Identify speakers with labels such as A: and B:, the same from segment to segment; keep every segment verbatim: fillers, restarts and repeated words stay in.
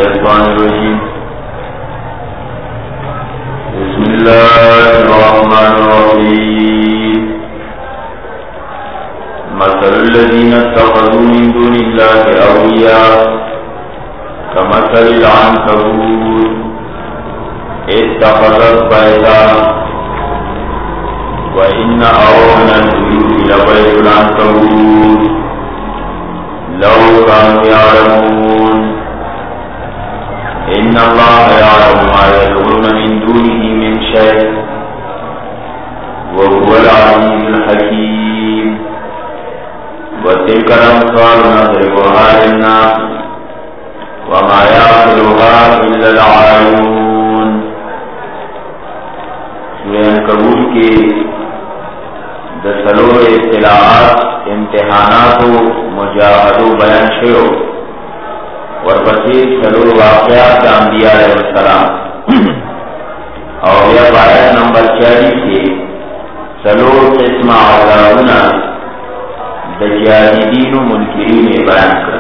A: الشيطان الرجيم بسم الله الرحمن الرحيم مثل الذين اتخذوا من دون الله أولياء كمثل العنكبوت اتخذت بيتا وإن أوهن البيوت لبيت العنكبوت لو كانوا يعلمون إن الله يعلم ما يدعون من دونه من شيء وهو العليم الحكيم وتلك الأمثال نضربها للناس وما يعقلها إلا العالمون. سورہ عنکبوت کے دسلور اطلاعات امتحانات و مجاہد و بیان شروع اور بسیر سلور واقعات انبیاء علیہ السلام اور یہ آیت نمبر چالیس کے سلور قسم عذابنا دجاہدین و منکرین بیان کر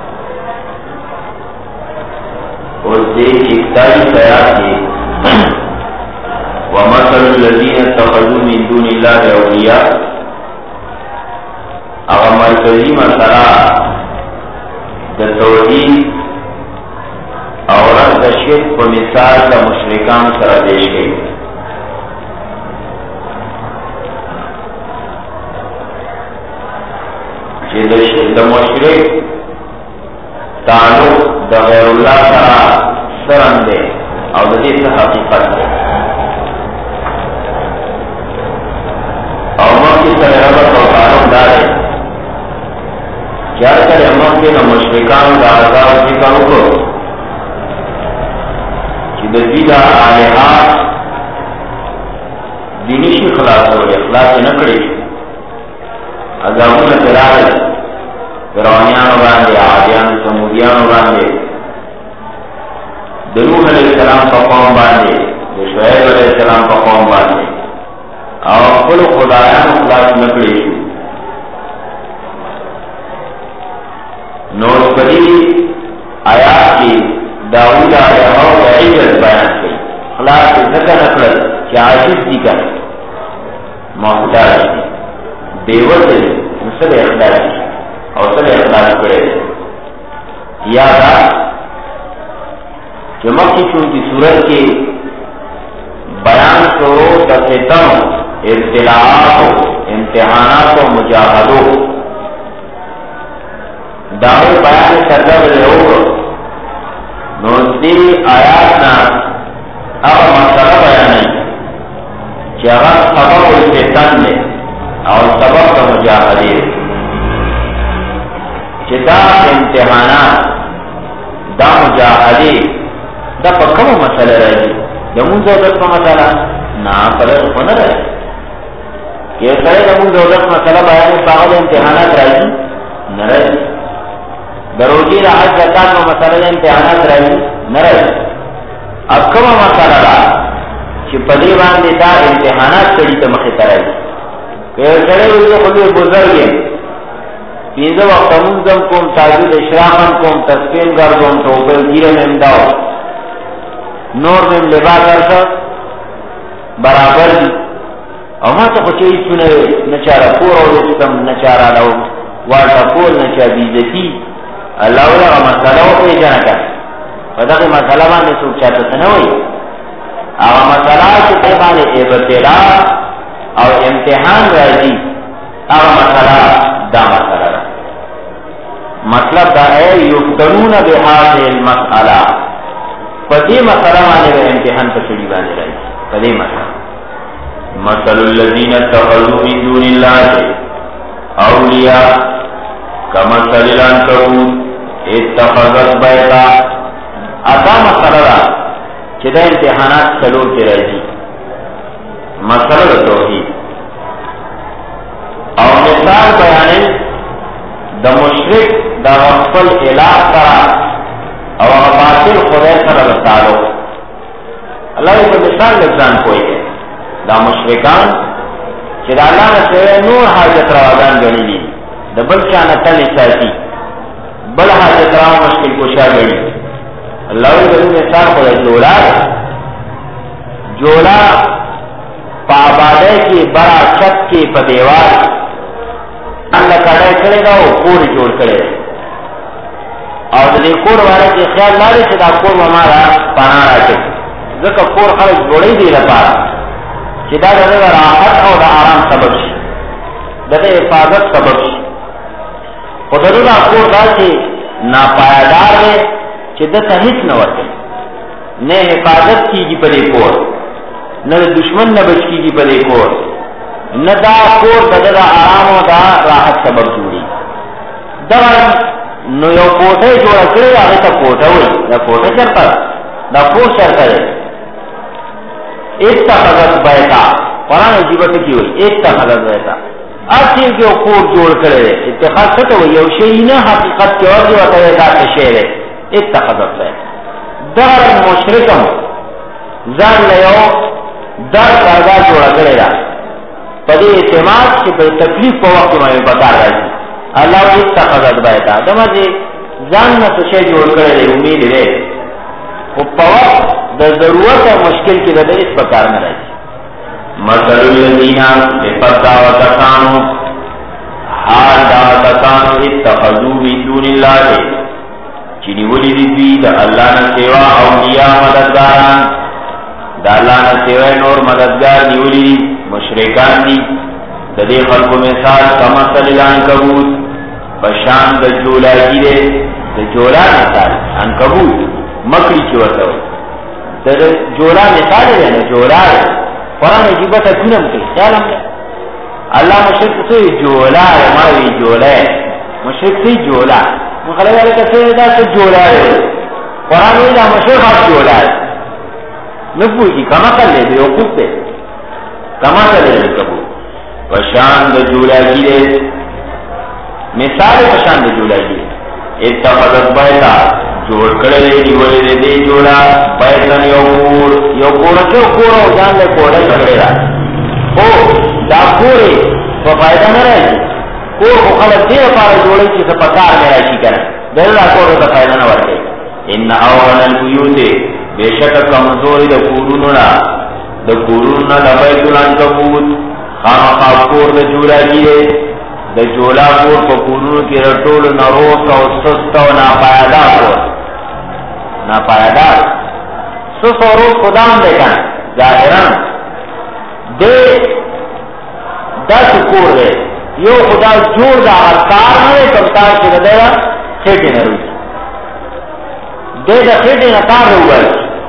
A: اور سے اکتالیس آیات کے وَمَثَلُ الَّذِينَ اتَّخَذُوا مِن دُونِ اللَّهِ أَوْلِيَاءَ اگر مرکزی مسئلہ دا توحید اور دا شرک کو مثال دا مشرکان سر پیش گئی. کہ دا مشرک تعلق دا غیر اللہ سر سرن دے اور دا دیتا حقیقت دے اور مکی سر ربط و تعلق دارے کیا کر امام کے نہ مشرکان کا عذاب ذکر ہو کہ دزیدہ آلہات دینی شی خلاص ہو اخلاص نہ کرے عذابوں نے کرائے فرعونیان باندھے عادیان سمودیان باندھے نوح علیہ السلام کا قوم باندھے شعیب علیہ السلام کا قوم باندھے اور کل خدایان اخلاص نہ کرے نور کری آیات کی داؤد علیہ و عزت بیان کی خلاص ذکر اکڑ کہ عاجز دی کر محتاج دی بیوت دی سب اخلاص کی اور سب اخلاص کرے یادا کہ مکی چون کی صورت کی بیان کرو تفتن ابتلاعات امتحانات و مجاہدوں دعوی بیان کردہ بلے ہو نوزدی آیاتنا اب مسئلہ بیانی کہ اگر سبب الفتن دے اور سبب کا مجاہدے کہ دا امتحانات دا مجاہدے دا پکم مسئلہ رہی دا منزودت کا مسئلہ نا پلر ہونا رہی کہ سرے دا منزودت مسئلہ بیانی پاگل امتحانات رہی نہ رہی دروجی را حج زکات و مسئلہ امتحانات رہی نہ رہی. اب کم مسئلہ رہا کہ پدی باندی تا امتحانات کری تا مخیطہ رہی کہ سڑے ہوئے خودی بزرگیں پیزا وقت منظم کم تاجود اشراقن کم تسکین گردون توپل گیرن امداو نور میں لباس ارسا برابر دی او ما تا خوچے چنے نچارا پور اور اسکم نچارا لو وارتا پول نچا بیزتی اللہ علیہ و مسئلہ ہو پہ جانا کر فدق مسئلہ بانے سوک چاہتا سنوئی اگر مسئلہ کی پیمانے ابتلا اور امتحان رہی اگر مسئلہ دا مسئلہ رہا مطلب دا ہے یفتنون بحاظ المسئلہ فدی مسئلہ بانے رہے امتحان پر چڑی بانے رہی فدی مسئلہ مثل الذین اتخذوا من دون اللہ اولیاء کمثل العنکبوت اتخذت بیتا اتا مسئلہ را چدا امتحانات سلور کے رہی مسئلہ توحید اور مثال بیانے دا مشرک دا غفل الہ کرا اور باطل خدای سر بتالو اللہ کو مثال لفظان کوئی ہے دا مشرکان چدا اللہ نے سوئے نور حاجت روادان گنی لی دا بل چانا تل ساتی بل حاجت راو مشکل کشا گئی اللہ وی مثال خدا جولا جولا پابادے کی بڑا چھت کی پدیوار اللہ کڑے کرے گا وہ کور جوڑ کرے اور دے کور والے کے خیال لارے سے دا کور ہمارا پانا رکھے ذکر کور خلق جوڑے دی لپارا چدا دے راحت اور آرام سبب شی دے حفاظت سبب شی خدا دا کور دا سے ناپایدار ہے چدت ہیچ نہ ورکے نہ حفاظت کی گی پدے کور نہ دشمن نہ بچ کی گی پدے کور نہ دا کور دا دا آرام و دا راحت سبب جوڑی دا نو یو کوٹے جوڑا کرے آگے تا کوٹا ہوئی دا کوٹا چرتا دا کوٹ چرتا ہے ایک تا حضرت بیتا قرآن عجیبت کی ہوئی ایک تا حضرت بیتا اب چیز کے کوٹ جوڑ کرے اتخاذ ستا ہوئی یو شئینا حقیقت کے اور جو آتا ہے دا شہر ہے ایک تا حضرت بیتا در مشرکم زر لیو در کردہ جوڑا کرے دا پدی اعتماد کی پر تکلیف کو وقت میں بتا رہا ہے اللہ کو اتخذت بیتا دمہ جی جان نہ سشے جوڑ کرے لے امید لے وہ پوق دا ضرورت ہے مشکل کی وجہ اس پکار میں رہی مثل الذین بفتا و تکانو حال دا تکانو اتخذو من دون اللہ چنی ولی دی دا اللہ نہ سوا اولیاء مددگاران دا اللہ نہ سوا نور مددگار نیولی مشرکان دی دے خلق مثال کمثل العنکبوت بشان دا جولا کی دے دا جولا مثال عنکبوت مکڑی چورتا ہوئی دا جولا مثال ہے نا جولا ہے قرآن عجیبت کنم کے خیال ہم نے اللہ مشرک سے جولا ہے ماوی جولا ہے مشرک سے جولا مخلق علیہ کسی دا سے جولا ہے قرآن علیہ مشرک آپ جولا ہے نبوی کی کما کر لے دے وقوف پہ کما کر لے دے کبوت پشان دا جولا گیرے مثال پشان دا جولا گیرے اتخذت بیتا جوڑ کرے دیوڑے دے دے جوڑا بیتن یو کور یو کورا کیوں کورا ہو جان لے کورا کرے را او دا کورے تو فائدہ نہ رہے کور کو خلق دیر پارا جوڑے چیسا پکار میں راشی کرے دل دا کورا دا فائدہ نہ ورکے ان اول البیوتے بے شک کمزوری دا کورونونا دا کورونونا دا بیت العنکبوت خاما خواب کور دا جولا گیرے دا جولا کور پا کورونو کی رٹول نروسا و سستا و ناپایدہ کور ناپایدہ سس و روز خدام دیکھا ظاہران دے دا سکور دے یو خدا جوڑ دا کار نوے کمتار شکر دے دا خیٹی نروی دے دا خیٹی نکار ہوئے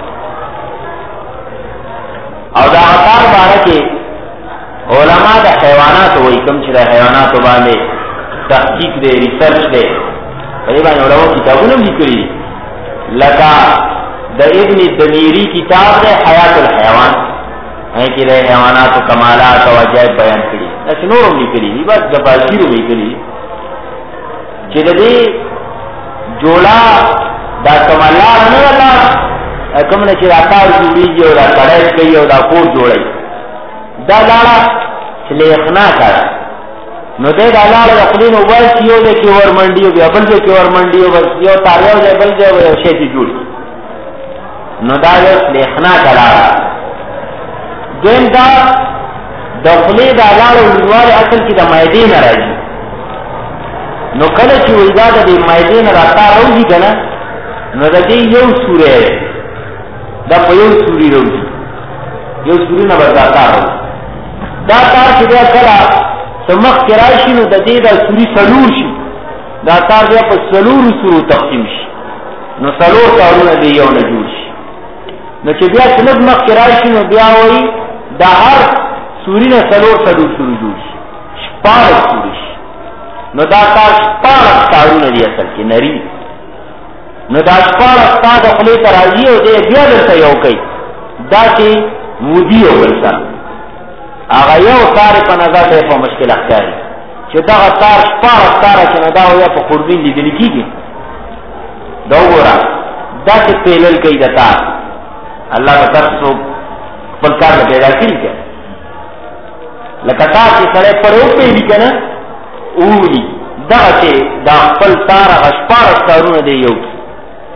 A: اور دا کار بارا کے علماء دا حیوانات ہوئی کم چھ دا حیوانات باندے تحقیق دے ریسرچ دے قریباً علماء کتابوں نے کری لکا دا ابن دمیری کتاب دے حیات الحیوان ہے کہ دے حیوانات و کمالات و عجائب بیان کری ایسے نوروں نے کری بس دفاظیروں نے کری چھ دے جولا دا کمالات نہ رہتا کم نے چھ دا کار جوڑی جو دا کڑیس کئی و دا کور جوڑی دا لالا سلیخنا کرا نو دے دا لالا اقلین اوبر کیو دے کیور منڈیو بیا بل دے کیور منڈیو بس یو تاریو دے بل دے و شیطی جوڑی نو دا دے سلیخنا کرا دین دا دخلی دا لالا اوزوار اصل کی دا مائدین راجی نو کلچی ویداد دے مائدین راتا روزی کنا نو دا دی یو سورے دا پا یو سوری روزی یو سوری نبرداتا روزی دا تار چی دیا کرا سمخ کرایشی نو دا دی دا سوری سلور شی دا تار دیا پا سلور سورو تقسیم شی نو سلور تارون دی یو نجور شی نو چی بیا سلور مخ کرایشی نو بیا ہوئی دا ہر سوری نا سلور سلور سورو جور شی شپارک سوری شی نو دا تار شپارک تارون دی اصل کی نری نو دا شپارک تا دا خلی ترازی ہو دے بیا درسا یو کئی دا چی مودی ہو بلسا آغا یو تاری پا نظر دے پا مشکل اختیاری چی دا تار شپار اختارا چی ندا ہویا پا خوردین لی دلی کی گی دو گورا دا چی پیلل کئی دا تار اللہ کا طرف سو پلکار دا پیدا کی کیا لکا تار چی سڑے پر او پیلی کنا اولی دا چی دا پل تار اغا شپار اختارون دے یو کی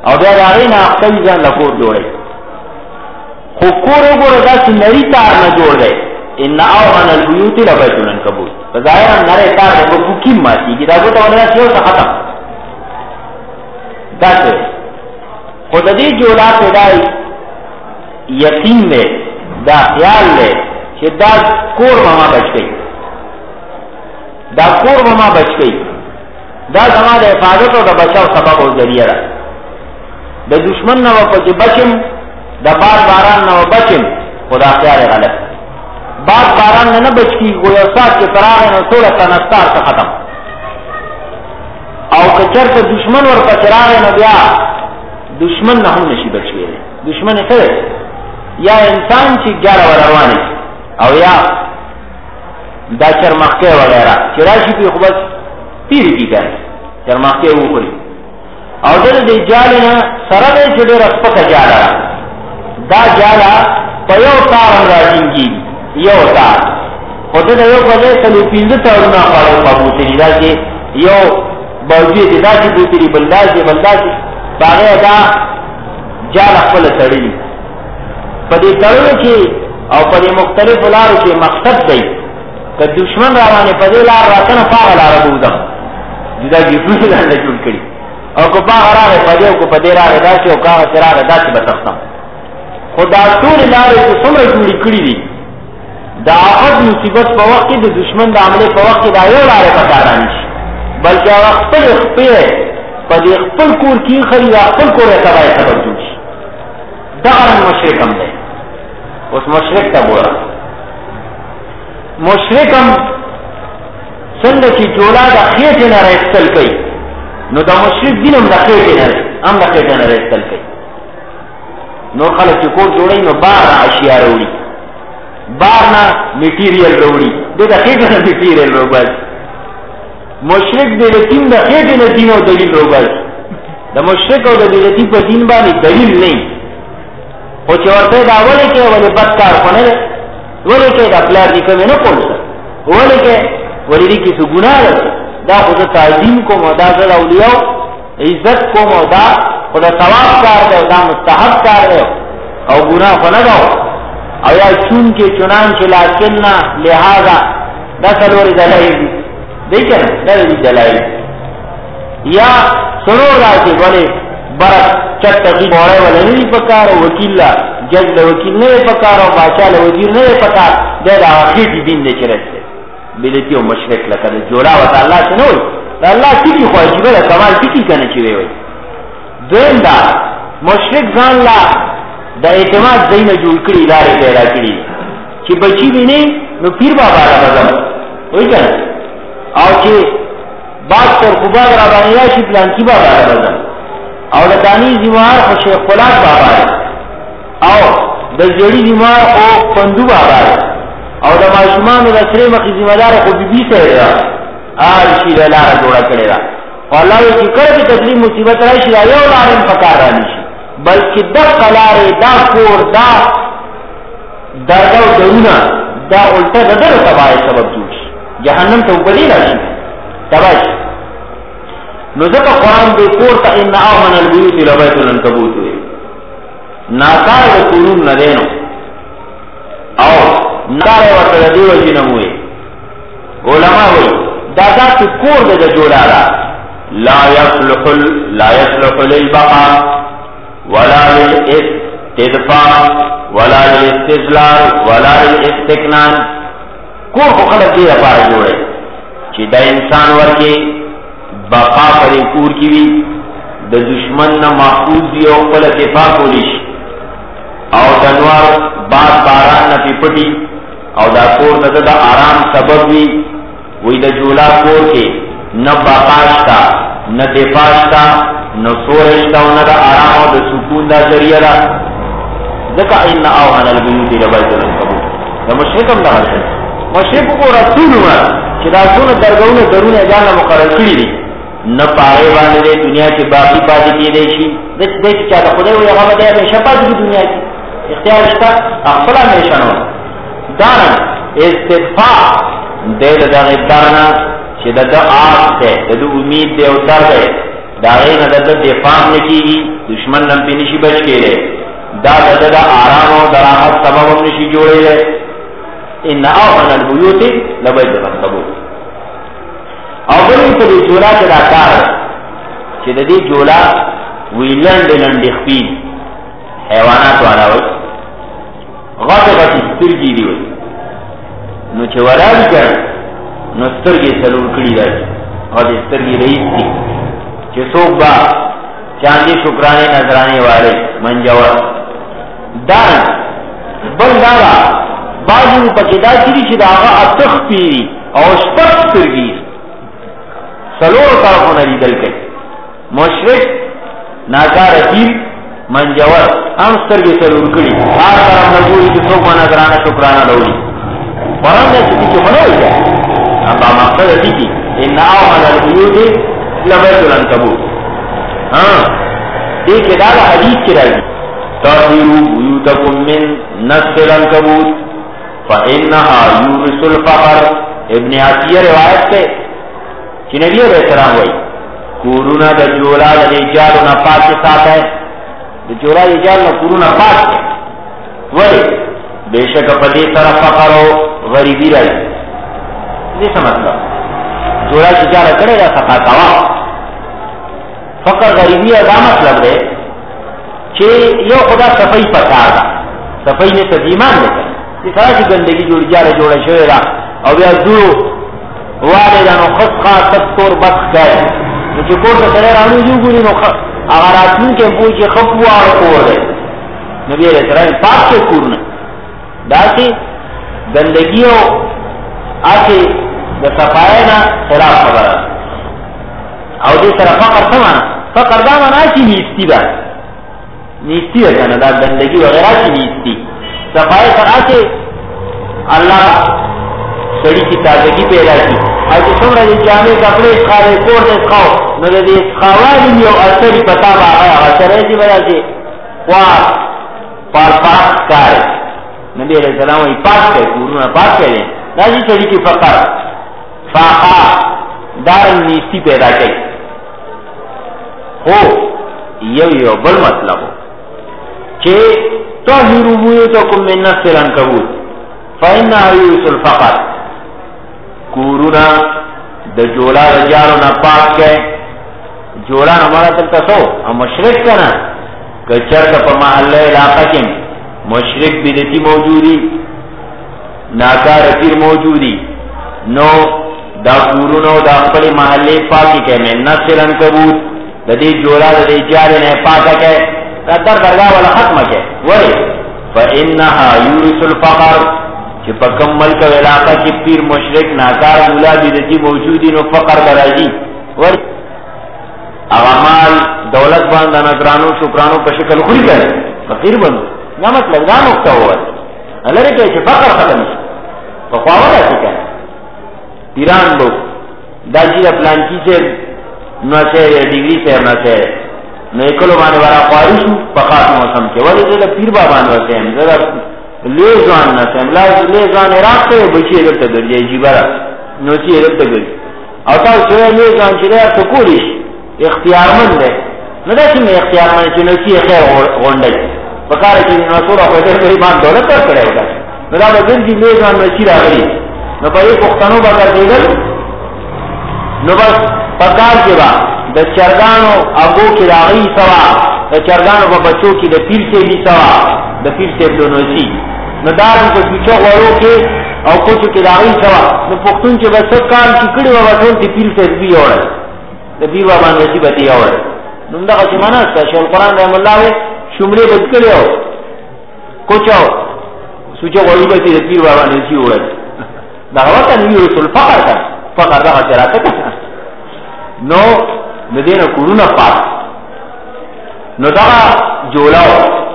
A: او بیا د هغې نه اخته وي ځان له کور جوړوي. خو کور وګوره داسې نري تار نه جوړ دی. ان اوهن البیوت لبیت العنکبوت، په ظاهرا نری تار دی، په پوکیم ماتېږي، دا ګوته ونه داسې یو څه ختم داسې. خو د دې جوړا پیدا یقین دی، دا خیال دی چې دا کور به ما بچ کوي، دا کور به ما بچ کوي، دا زما د حفاظت او د بچاو سبب او ذریعه ده. د دشمن نه به پکې بچم، د باد باران نه به بچم، خو دا خیال غلط. باد باران نه نه بچ کېږي، خو یو ساعت چې تراغی نو ټوله تنستار څه ختم. او که چېرته دشمن ورپسې راغی نو بیا دشمن نه هم نشي بچ کېدی. دشمن یې څه دی؟ یا انسان چې ګاډه ور روانې او یا دا چرمخکۍ وغیره چې راشي پرې خو بس تیرې کي که چرمخکۍ وخوري. او د دې جالې نه سره دی چې ډېره سپکه جاله ده، دا جاله په یو تار هم راټینګېږي، یو تار. خو ده د یو په ځای څلور پنځه تارونه خواړه په بوتلي، داسې یو باوجې دې داسې بوتلي، بل داسې بل داسې، په هغې دا جاله خپله تړلي. په دې تړلو کې او په دې مختلفو لارو کې مقصد دی که دشمن را باندې په دې لار را کنه په هغه لاره به وځم، جدا ګیفونه ځانله جوړ کړي، او که په هغه راغی په دې او که په دې راغی داسې او که هغسې راغی داسې به تښتم. خو دا ټولې لارې چې څومره جوړې کړي دي، د آفت مصیبت په وخت کې د دشمن د حملې په وخت کې دا یو لارې په کار رانیشي، بلکې هغه خپل خپې په دې خپل کور کې ایښلي، دا خپل کور یې تباه سبب جوړ شي. دغه رنګ مشرک هم دی. اوس مشرک ته ګوره، مشرک هم څنګه چې جوړه د خېټې نه راایستل کوي، نو د مشرک دین هم د خېټې نه هم د خېټې نه راایستل کوي. نور خلک چې کور جوړوي نو بار نه اشیا راوړي، بار نه میټیریل راوړي، دی د خېټې نه میټیریل راوباسي. مشرک دی د دین د خېټې نه دین او دلیل راوباسي. د مشرک او د بدعتي په دین باندې دلیل نه وي، خو چې ورته دا ولې کې ولې بد کار خو نه دی، ولې کې دا پلار نیکه مې نه کول څه، ولې کې ولې دې کې څه ګناه ده، دا خو زه تعظیم کوم او دا زه د اولیاو عزت کوم او دا خو د ثواب کار دی او دا مستحب کار دی او ګناه خو نه ده. او یا چون کې چنان چې لاکن نه لہذا دا څلورې دلایل دي دی که نه، دا دي دلایل. یا سرور راځي ولې برک چټ کی موړی ولا نه دی پکار، وکیل لا جج له وکیل نه دی پکار، او باچا له وزیر نه دی پکار، دا د اخیری دین دی چې رسته بدعتي او مشرک لکه جوړا وته الله څه نه وي، دا الله ټیکی خو عجیبه ده، کمال ټیکی کنه چې وي. دویم دا مشرک ځان لا د اعتماد ځایونه جوړ کړي، لارې پیدا کړي چې بچي ویني نو پیر بابا را بدل وایي کنه، او چې باز تر خوباغ را باندې راشي پلان کی بابا را بدل، او د دانی زموار خو شیخ فلان بابا دی، او د جړی زموار او پندو بابا دی، او د ماشومانو د سره مخې ذمہدار خو بیبي سره ده، آل شي له لاره جوړه کړې ده. الله یې چې کله تکلیف مصیبت راشي دا یو لارې په کار رانشي، بلکې دغه لارې دا کور دا درګه او درونه دا الټه د دغه تباهۍ سبب جوړ شي، جهنم ته وبلې راشي تباه شي. نو ځکه قرآن دې کور ته ان اوهن البیوت لبیت العنکبوت وي، ناکار د کورونو نه دی نو، او ناکار یې ورته د دې وجې نه وایي. علما وایي دا داسې کور دی د جوړا ده، لا یصلح لا یصلح للبقاء ولا للاستدفاع ولا للاستجلال ولا للاستکنان. کور خو خلک دې لپاره جوړوي چې دا انسان ورکې بقا پر کور کی وی، د دشمن نه محفوظ دی او خپل دفاع کولی شي، او د نوار باد باران نه پټي، او دا کور د د آرام سبب وي. وی د جولا کور کې نه بقا شتا، نه دفاع شتا، نه سور شتا، او نه د آرام او د سکون دا ذریعہ ده. ځکه ان اوهن البیوت لبیت العنکبوت د مشرک هم دغه شی، مشرک کو رسول وه چې دا ټول درګونه درونه ځان مقرر کړي دي، نه پاره باندې دنیا کې باقی پاتې کېدی شي. د دې چې چا خدای وي هغه به همیشه پاتې کېږي دنیا کې، اختیار شته خپل همیشه نو. دا استدفاع دې د دغه درنه چې د آس ده، د امید دی او در ده، دا غي نه د دفاع نه کیږي، دشمن نم پی نشی بچ کے لے دا دا دا آرام و دراحت سبب ہم نشی جوڑے لے ان اوہن البیوت لبیت العنکبوت. او بلی پا دی جولا چدا کار چی دا دی جولا وی لند لند اخپید حیوانات وانا وی غط غط سترگی دی وی نو چی ورال کر نو سترگی سلور کری دا غط سترگی رئیس دی چی سوک با چاندی شکرانے نظرانے والے منجور دان بل دارا بازو پکی دا چیری چی دا آغا اتخ پیری او شپک سترگی سلور طرفو ندی دل کئی مشرک ناکار تیر منجور ام سترگی سلور کری آر طرف نجوری چی سوک با نظرانا شکرانا دوری قرآن دا چی چی منوئی جا ابا مقصد تی کی ان اوحد البیوت لبیت العنکبوت. ہاں دیکھ دادا حدیث کی رہی تَطْهِرُوا بُيُوتَكُمْ مِنْ نَسْلِ الْعَنْكَبُوتِ فَإِنَّهَا يُورِثُ الْفَقْرَ. ابن عطیہ روایت سے کہ نبی علیہ السلام ہوئی کورونا دا جولا دا جالو نا پاک کے ساتھ ہے دا جولا دا جالو نا کورونا پاک ہے ولی بے شک پدی طرف فقر و غریبی رہی یہ سمجھتا جولا دا جالو کرے گا سخا کوا فقر غریبی ادا مطلب ہے کہ یو خدا صفائی پکار دا صفائی نے تدیمان لے کر اس طرح کی گندگی جوڑ جالے جوڑے شوئے دا او بیا دورو والدانو خسخا تکتور بخ گئے نو چی کور تا سرے رانو جو گوری نو اگر آتمین کے پوچی خفو آر کور دے نبی علیہ السلام پاک کے کورنا دا سی گندگیو آسی دا صفائینا خلاف خبر او دی سر فقر سمانا فقر دا مانا چی نیستی دا نیستی دا کنا دا گندگی وغیرہ چی نیستی صفائی سر آسی اللہ سڑی کی تازگی پیدا کی اور جو سمرہ دی جامعے کپڑے اسخاوے کورد اسخاو نو دی اسخاوالی نیو اثری پتا با آیا اثر ایسی وجہ سے وار پار پاک کارے نبی علیہ السلام وی پاک کہے کورونا پاک کہے نازی سڑی کی فقر فاقا دارن نیستی پیدا کی ہو یو یو بل مطلب ہو چھے تَطْهِرُوا بُيُوتَكُمْ مِنْ نَسْلِ الْعَنْكَبُوتِ فَإِنَّهَا يُورِثُ الْفَقْرَ. کورونا دا جولا رجالو نا پاک کے جولا نمارا تلتا سو ہم مشرک کنا کچر کا پا محلہ علاقہ کم مشرک بدتی موجودی ناکار پیر موجودی نو دا کورونا دا اپنی محلے پاکی کے میں نسل العنکبوت دا دی جولا دا دی جالے نے پاکا کے دا در درگاہ والا ختم کے ولی فَإِنَّهَا يُورِثُ الْفَقْرَ کہ پکم ملک و علاقہ کی پیر مشرک ناکار مولا بیدتی موجودی نو فقر برازی ور اغامال دولت باندھا نظرانو شکرانو پر شکل خوری کرے فقیر بندو نا مطلب دا نکتا ہوا اللہ رہے کہ فقر ختم شا فقوانا سی کہا پیران لوگ دا جیدہ پلانکی سے نو سے ڈگری سے نو سے نو اکلو بانے بارا خواہشو پخات موسم کے ولی دیدہ پیر بابان وسے ہم دیدہ لیزوان نسیم لیزوان عراق سے بچی عرب تا گر جائے جی برا نوچی عرب تا گر او تا سوئے لیزوان چلے سکولیش اختیار مند ہے ندا چی میں اختیار مند چی نوچی خیر غنڈا جی بکارا چی نصورا خویدر قریبان دولت پر کرے ہوگا ندا بزن جی لیزوان نوچی را گری نو پا ایک اختانو بکر دیگر نو بس پکار کے با دا چرگانو ابو کی راغی سوا دا چرگانو با بچوں کی دا پیر سے بھی سوا دا پیر سے دونوسی نو دارن کو پیچھو غورو کے او کچھو کی راغی سوا نو پختون چے بس سب کام چکڑی و بطول تی پیر سے بھی اوڑا دا پیر بابان وسی بتی اوڑا نو دا قچی مانا استا شیخ القرآن رحم اللہ وے شمرے بدکڑی ہو کچھو سوچو غوری بتی دا پیر بابان وسی اوڑا دا غوطا نوی رسول فقر کا فقر دا خچرا کتا نو ندین کورونا پاک نو دا جولاو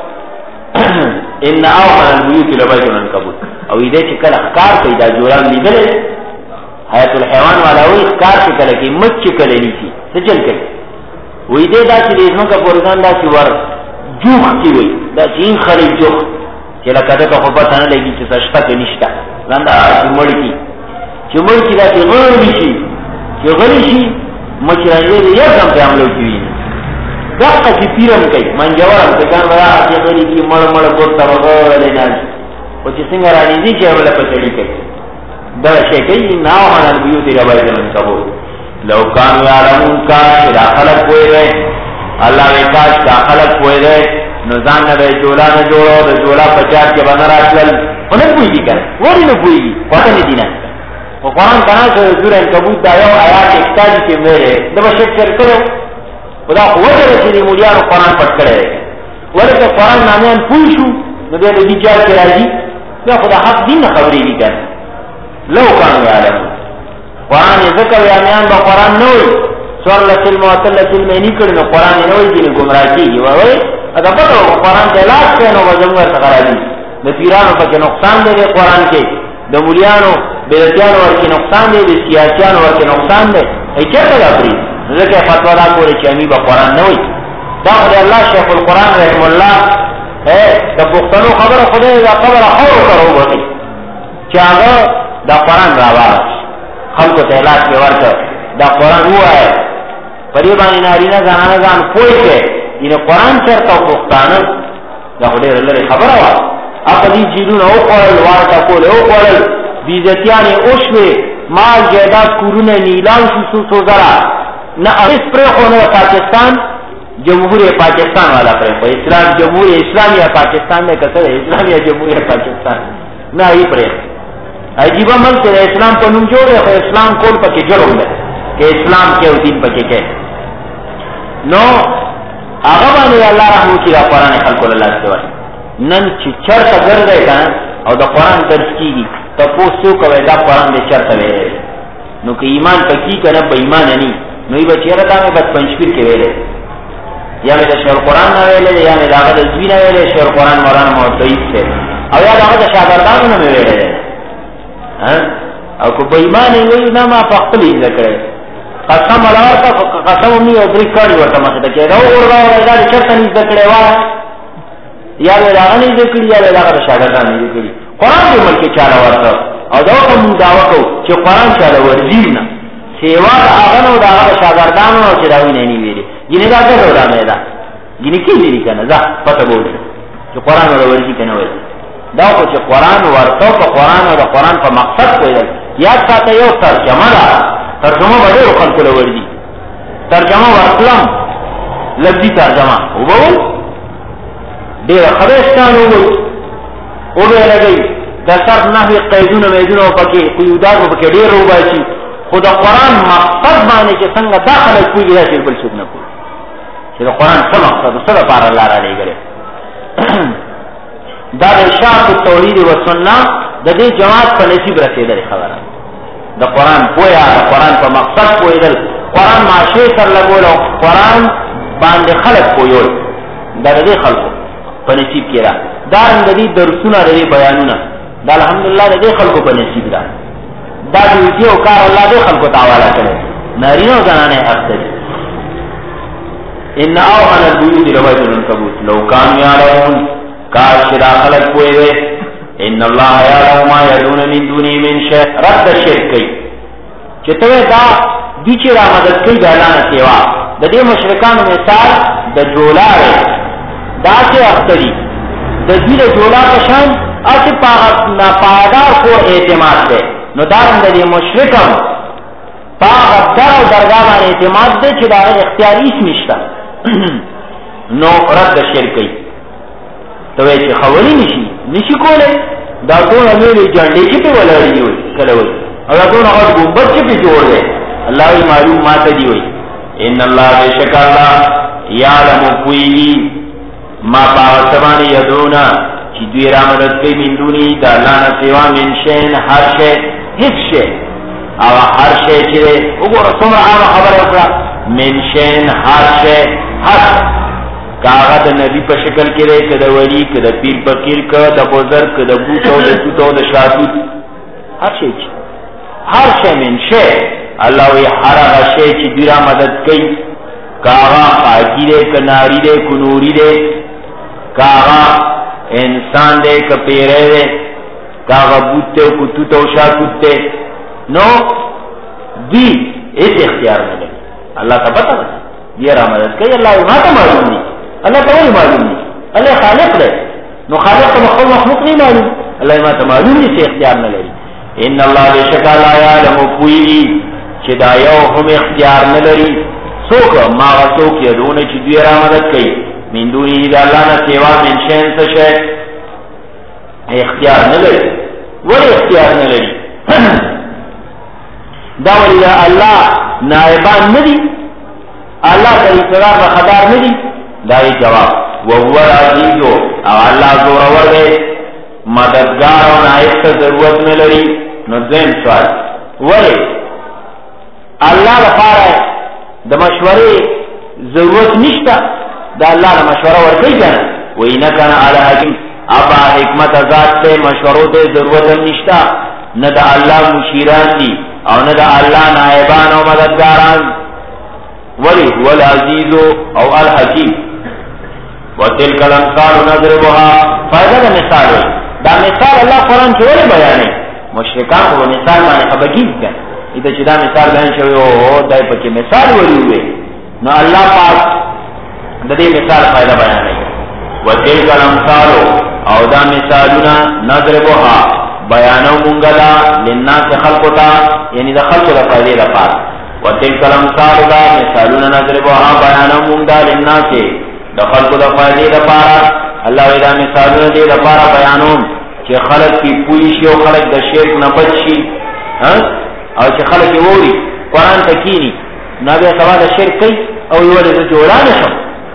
A: ان اوحن البیوت لبیت العنکبوت او ایدے چکل اخکار کئی دا جولان لیدلے حیات الحیوان والا ہوئی اخکار چکل کی مچ چکل لیتی سچل کئی و ایدے دا چی دیزمن کا پورزان دا چی ور جوخ کی ہوئی دا چی این خلی جوخ چلا کتا کا خوبت آنا لگی چی سشتا کے نشتا لاندا چی مڑی کی چی مڑی کی دا چی غلی شی چی غلی شی مچرانی دے یک دم پہ عملو کی ہوئی دقه کی پیرم کوي منجورم ته ګان ورا چې غری کی مړ مړ ګورته وګورل نه او چې څنګه را دي چې ولا پټړي کوي دا شي کوي نو ان البيوت ربای من قبول لو کان یعلمون کا داخله کوئی رہے الله وکاش داخله کوئی رہے نو ځان نه جوړا نه جوړو د جوړا پچار کې باندې راځل ونه پويږي کنه وری نه پويږي پته نه دینه او قرآن کنا چې سورہ عنکبوت دا یو آیات اکتالیس کې ویلې دا بشک چر کړو خدا قوت رسېږي مولیانو قرآن پټ کړی ورته قرآن نامیان پوه شو نو بیا د دې جال کې راځي بیا خدا حق دین نه خبرېږي کنه لو کانوا یعلمون قرآن ذکر یامیان با قرآن نه وي سوال لسل معطل لسل میں نہیں کړي نو قرآن نه وي دین گمراه کیږي وایي ادا پته قرآن ته لاس کې نو وزمګر څنګه راځي د پیرانو په نقصان دی قرآن کې د مولیانو بیرتیانو ورکی نقصان دے دے سیاسیانو ورکی نقصان دے ای چرتا دا پری ذکر فتوہ دا کوری چی امی با قرآن نوی دا خود اللہ شیخ القرآن رحم اللہ ہے دا پختنو خبر خود دا قبر خور کرو بکی چی آگا دا قرآن راواز خلقو تحلاس کے ورکر دا قرآن ہوا ہے پریبانی نارینا زنانا زان پوئی کے این قرآن چرتا پختانا دا خود اللہ خبر آواز اپا دی جیلون او قرل وارتا کول او قرل بیزتیانی اوشوی مال جیداد کورون نیلان شو سو ذرا نا اس پریخونه پاکستان جمهوری پاکستان والا پریخو اسلام جمهوری اسلامی پاکستان میں کسر ہے اسلامی جمهوری پاکستان نا ای پریخ عجیبا ملک ہے اسلام کو نم جوڑے خو اسلام کول پکی جرم ہے کہ اسلام کے دین پکی کہ نو آغبانی اللہ رحمو کی دا قرآن خلق اللہ سوائی نن چې چرته ګرځي کنه او د قران درس کیږي ته پوښتنه کوي دا قران دې چرته ویل نو که ایمان پکې کنه به ایمان نه نو یې بچیرا دا مې بس پنځپیر کې ویلې یا مې د شور قران نه ویلې یا مې دا د ځوینه ویلې شور قران مولانا موضوعیت ته او یا دا د شاګردانو نه ویلې ها او کو به ایمان نه وي نه ما په خپل ذکر قسم الله کا قسم مې او درې کاری ورته مخه ته کې دا ورغا دا چرته نه ذکر وا یا له راغلی ذکر یا له هغه شاګردان نه ذکر قرآن دې ملک چاله ورته او دا کوم داوا کو چې قرآن چاله ورځي نه سیوا هغه نو دا هغه شاګردانو چې راوي نه نیوي ینه دا څه ودا مې دا ینه کې دې کنه دا پته وو چې قرآن ورځي کنه وای دا خو چې قرآن ورته په قرآن او د قرآن په مقصد کوي یا ساته یو ترجمه ده ترجمه باندې خلک له ورځي ترجمه ورکلم لفظي ترجمه وبول دیر خبرستان ہوئی او بے لگئی در صرف نحوی قیدون میدون و پکی قیودات و پکی دیر رو بایچی خود قرآن مقصد بانے چے سنگا داخل ہے کوئی گرہ چیر بل سب نکو چے دا قرآن سب مقصد سب پار اللہ را لے گرے دا ارشاد التوحید و سننا دا دی جماعت پر نصیب رسے در خبر دا قرآن پویا دا قرآن پر مقصد پوئی دل قرآن معاشرے سر لگولا قرآن باند خلق پویول دا دی خلق په نصیب کې را دا د دې درسونه لري بیانونه دا الحمدلله د دې خلکو په نصیب را دا دې یو کار الله دې خلکو ته حواله کړي نارینه او زنانه اخته ان اوهن البيوت لبيت العنكبوت لو كانوا يعلمون کاش دا خلق کوئی وي ان الله يعلم ما يدعون من دونه من شيء رد شرک چې ته دا دې چې را مدد کوي دا نه سیوا د دې مشرکانو مثال د جولاره دا سے اختری دا زیر جولا کشان اسی پاگدار کو اعتماد دے نو دارن دا دی مشرکم پاگدار و درگاہان اعتماد دے چی دارن اختیاری اس نشتا نو رد شرکی تو ایچی خوری نشی نشی کولے دا دون امیلی جنڈی چی پی ولاری ہوئی کلوئی اور دا دون اگر گنبت چی پی جوڑ دے اللہ وی معلوم ماتا دی ہوئی ان اللہ بے شک اللہ یعلم پوئی ما پاوسبانی یدونا چی دوی را مدد کئی من دونی دا اللہ نسیوا من شین ہر شے ہیچ شے او ہر شے چرے اگر سمر آم خبر اکرا من شین ہر شے ہر کاغت نبی پا شکل کرے کدا ولی کدا پیر پکیر کدا بزر کدا بوتو دا توتو دا شاتوت ہر شے چی ہر شے من شے اللہ وی ہر اغا شے چی دوی را مدد کئی کاغا خاکی دے کناری دے کنوری دے کاغا انسان دے کپیرے دے کاغا بوتے و کتوتا و شاتوتے نو دی اس اختیار میں لگی اللہ کا پتہ بتا یہ را مدد کئی اللہ ما تا معلوم نہیں اللہ تا وہی معلوم نہیں اللہ خالق لے نو خالق تا مخلوق مخلوق نہیں معلوم اللہ ما تا معلوم نہیں سے اختیار نہ لے ان اللہ بے شکا لا یعلم پوئی چدا یو ہم اختیار نہ لری سوک ما سوک یدون چ دوی را مدد کئی من دونی دا اللہ نہ سوا من شین سے اختیار نہ لری ولی اختیار نہ لری دا ولی اللہ نائبان ندی اللہ کا اقرار خدار ندی دائی جواب وہو العزیز او اللہ زور ورے مددگار و نائب کا ضرورت میں لری نظیم سوال ولی اللہ لفارا ہے دا مشورے ضرورت نشتا دا اللہ دا مشورہ ورکی جانا وہی نکانا علی حکم ابا حکمت ذات سے مشوروں دے ضرورت نشتا نہ دا اللہ مشیران دی او نہ دا اللہ نائبان و مددگاران ولی هو العزیز او الحکیم وتلک الامثال نضربها فائدہ دا مثال ہے دا مثال اللہ قرآن کی ولی بیانے مشرکان کو مثال مانے خبگیز کن ادھا چی دا مثال بیان شوئے ہو دائی پکی مثال ولی ہوئے نو اللہ پاک دا دے مثال فائدہ بیانے وتلک الامثال او دا مثالنا نضربها بیانو منگلا للناس خلقتا یعنی دا خلق دا فائدے دا پاس وتلک الامثال دا مثالنا نضربها بیانو منگلا للناس دا خلق دا فائدے دا پارا اللہ دا مثالنا دے دا پارا بیانون چی خلق کی پویشی و خلق دا شرک نبچشی او چی خلق کی ووری قرآن تکینی نبی سوا دا شرک کئی او یوال دا جولانشم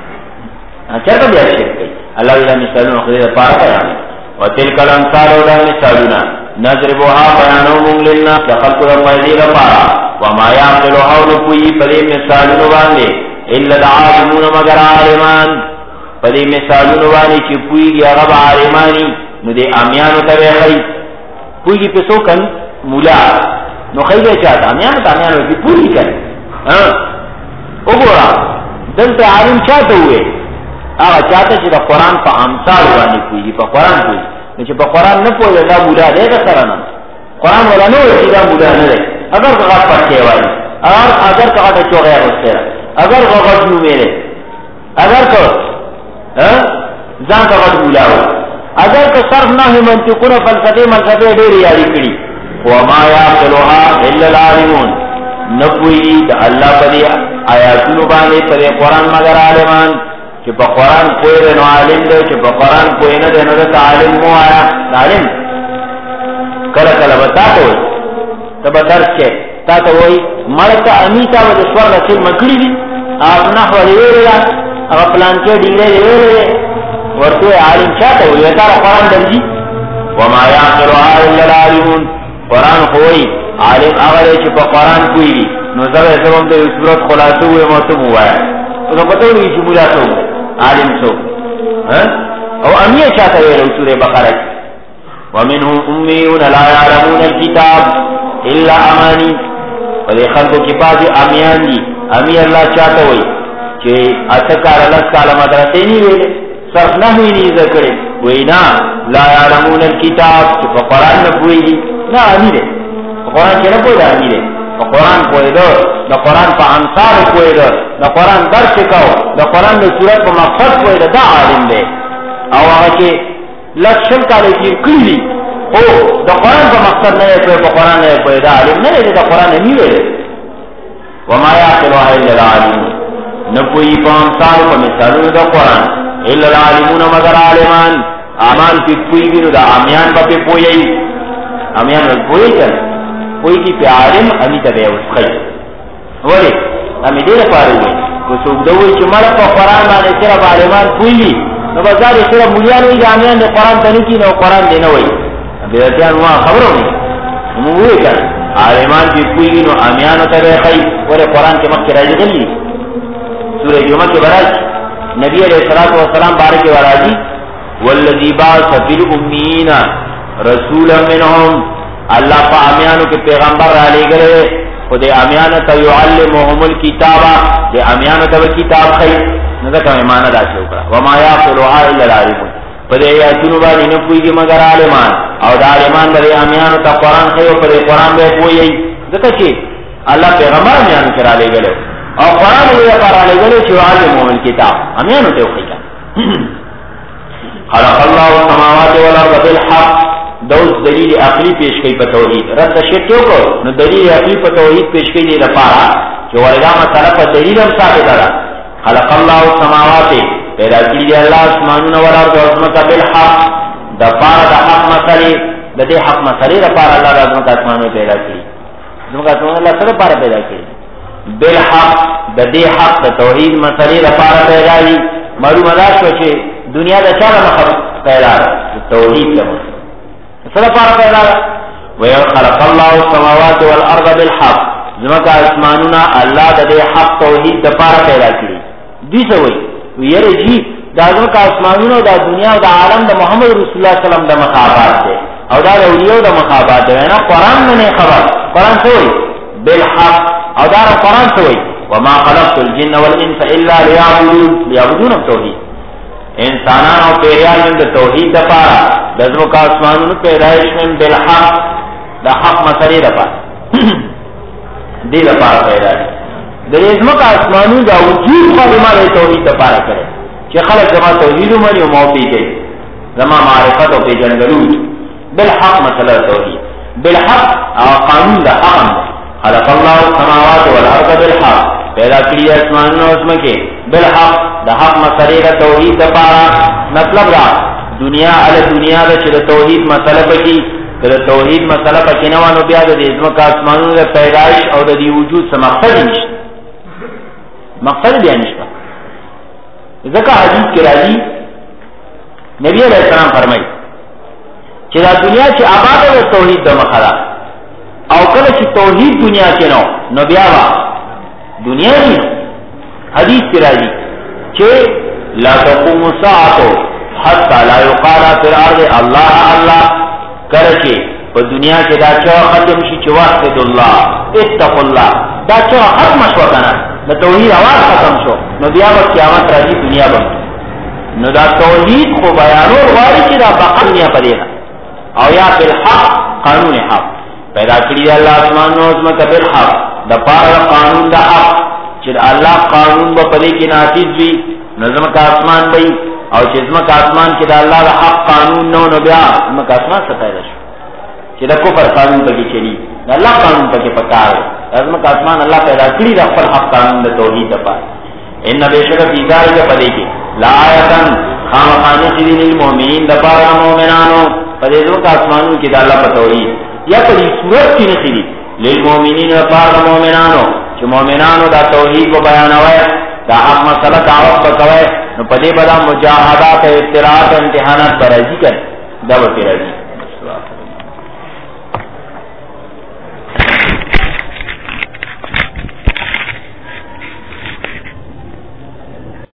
A: چرکا بیا شرک کئی اللہ دا مثالنا خدے دا پارا بیانون وتلک الامثال دا مثالنا نضربها بیانهم للناس خلق دا فائدے دا پارا وما یعقلها نپوئی پدے مثالنا باندے الا العالمون مگر عالمان پدے مثالنا باندے چی پوئی گی اغب عالمانی نو دے امیانو تبے خی پوئی گی پسو کن مولا نو خی دے چاہتا امیانو تا امیانو کی پوئی کن اگورا دلتا عالم چاہتا ہوئے آغا چاہتا چی دا قرآن پا امثال وانی پوئی پا قرآن پوئی نو چی پا قرآن نپوئی دا مولا دے دا سرنا قرآن والا نو چی دا مولا ندے اگر غط پڑھتے والی اگر اگر کا غط چو غیر اس تیرا اگر غط نو میرے اگر کا زان کا غط مولا ہو اگر کا صرف نہ ہی منطقون فلسفے ملسفے دیری یاری کری وما یعقلها الا العالمون نپوئی دا اللہ پدی آیاتونو باندے پدی قرآن مگر عالمان کہ پا قرآن کوئی دے نو عالم دے کہ پا قرآن کوئی نہ دے نو دے تا عالم مو آیا عالم کلا کلا بتا تو ہوئی تبا درس کے تا تو ہوئی مرکا امیتا و دسوار رسول مکڑی دی آپ نحو دیوے لیا اگا پلانچے ڈیلے دیوے لیا ورطوے عالم چاہتا ہوئی ویتارا قرآن درجی وما یعقلها الا العالمون قرآن ہوئی عالم اگر چی پا قرآن کوئی دی نو زبر سبم دے صورت خلاصو ہوئے موسم ہوا ہے تو پتہ ہوئی چی مولا سو عالم سو او امیہ چاہتا ہے سورہ بقرہ ومنهم امیون لا يعلمون الكتاب الا امانی اور یہ خلقوں کی پاس امیان دی امی اللہ چاہتا ہوئی کہ اتکار اللہ کالا مدرسے نہیں ویلے صرف نہ ہوئی نہیں ذکرے وہی نا لا يعلمون الكتاب کہ قرآن نہ پوئی دی نا امیر ہے قرآن کے نہ پوئی دا امیر ہے قرآن پوئی دو دا قرآن پا امثال پوئی دو دا قرآن در چکاو دا قرآن دا صورت پا مقصد پوئی دو دا عالم دے او آگا کہ لکشن کالے کی کلی او دا قرآن پا مقصد نہیں پوئی پا قرآن نہیں پوئی دا عالم نہیں دے دا قرآن نہیں دے وما یعقلها الا العالمون نپوئی پا امثال پا مثالون دا قرآن الا العالمون مگر عالمان آمان پی پوئی بینو دا آمیان پا پی پوئی آمیان پا پوئی کن کوئی کی پی عالم امی تا بے اس خی ولی امی دیر پارو گئی کو سوک دوئی چی مرد پا قرآن بانے صرف عالمان پوئی لی نو بزاری صرف ملیانوی جامیان دے قرآن تنکی نو قرآن دے نوئی بیرتیان وہاں خبروں نہیں ہمو ہوئی کن عالمان پی پوئی لی نو امیانو تا بے خی ولی قرآن کے مکہ راجی گلی سورہ جمعہ کے براج نبی علیہ السلام بارک وراجی والذی باعث فی الامین رسولا منہم اللہ پا امیانو کے پیغمبر را لے گئے خود امیانو تا یعلمهم الکتابا دے امیانو تا کتاب خی نظر ایمان دا چوکرا وما یعقلها الا العالمون پدے یاتونو بانی نپوئی گی مگر عالمان او دا عالمان بلے امیانو تا قرآن خی و پدے قرآن بے پوئی ذکر چی اللہ پیغمبر امیانو کرا لے گئے او قرآن یہ پارا لے گلے چھو عالم الکتاب امیانو توقیقا خلق اللہ السماوات والارض بالحق دوز دلیل عقلی پیش کئی پا توحید رد شرکیو کو نو دلیل عقلی پا توحید پیش کئی دے دا پارا چھو ورگا مسئلہ پا دلیل ہم ثابت دا خلق اللہ السماوات پیدا کی دی اللہ اسمانون والارض عظمت بالحق دا پارا دا حق مسئلے دا دے حق مسئلے دا پارا اللہ دا عظمت اسمانون پیدا کی عظمت اسمانون اللہ سر پارا پیدا کی بالحق دا دے حق دا توحید مسئلے دا پارا پیدا کی معلوم اداش وچے دنیا دا چارا مخلق پیدا توحید دا مسئلے سر پارا پیدا وَيَخَلَقَ اللَّهُ السَّمَاوَاتِ وَالْأَرْضَ بِالْحَقِّ زمکا اسمانونا اللہ دا دے حق توحید دا پارا پیدا کری دیسا ہوئی ویرے جی دا زمکا اسمانونا دا دنیا دا عالم دا محمد رسول اللہ صلی اللہ علیہ وسلم دا مخابات دے او دا اولیاء دا مخابات دے وینا قرآن میں نے خبر قرآن سوئی بالحق او دارا قرآن سوئی وَمَا خَلَقْتُ الْجِنَّ وَالْإِنسَ إِلَّا لِيَعْبُدُونَ لِيَعْبُدُونَ التوحید انسانان او پیریان من دا توحید دا پارا دا زمکا اسمانونا پیدایش من بالحق دا حق مسئلے دا پارا دی دا پارا پیدایش دا زمکا اسمانون دا وجود خواهی دا توحید دا پارا کرے چی خلق زمان توحیدو منی و موفی دے زمان معرفت و پی جنگلود بالحق مسئلہ توحید بالحق او قانون دا حقم خلق اللہ السماوات والارض بالحق پیدا کری اسمانون و اسمکے بالحق دا حق مسئلہ دا توحید دا پارا مطلب دا دنیا علی دنیا دا چی دا توحید مسئلہ پکی دا توحید مسئلہ پکی نوانو بیا دا اسمکا اسمانون دا پیدایش او دا دی وجود سا مقصد نشتا مقصد بیا نشتا ذکا حدیث کی راضی نبی علیہ السلام فرمائی چی دا دنیا چی آباد دا توحید دا مخلا او کل چی توحید دنیا چی نو نو بیا با دنیا نی حدیث کی راضی چی لا تقوم ساعتو حتی لا یقالا فی الارض اللہ اللہ کل چی پا دنیا چی دا چوا ختم شی چی وحد اللہ اتق اللہ دا چوا ختم شوکنا دا توحید آواز ختم شو نو بیا با قیامت راجی دنیا بند نو دا توحید خو بیانور واری چی دا باقی دنیا پدینا او یا بالحق قانون حق پیدا کری دا اللہ اسمان نوزمک بالحق دا پارا قانون دا حق چی دا اللہ قانون با پدی کی نافذ بھی نظمک آسمان بی او چی ازمک آسمان کی دا اللہ دا حق قانون نو نو بیا ازمک آسمان سا پیدا شو چی دا کفر قانون پکی چلی دا اللہ قانون پکی پکار ہے ازمک آسمان اللہ پیدا کری دا فل حق قانون دا توحید دا پار ان بیشک فیزاری کا پدے کی لا آیتن خام خانی خیدین المومنین دا پارا مومنانو پدے ازمک آسمانوں کی دا اللہ پا توحید یا پدی صورت کی نخیدی للمومنین دا پارا مومنانو چی مومنانو دا توحید کو بیانوائے دا حق مسئلہ دعوت بکوائے نو پدے بدا مجاہدات افتراعات امتحانات برازی کرے دا بکی رازی